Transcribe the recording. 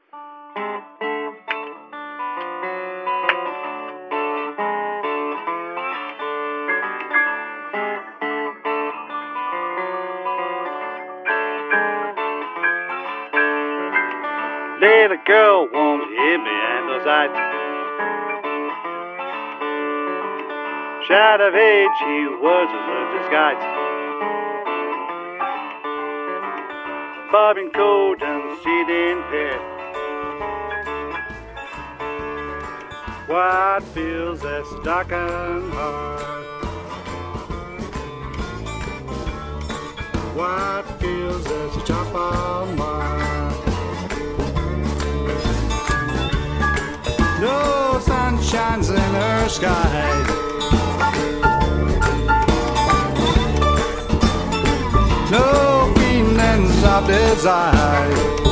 Little girl won't hit me and no sight. Child of age, she was a disguise. Bobbing coat and sitting pit. What feels that stuck and hard? What feels that chop on my? No sun shines in her sky. No feelings of desire.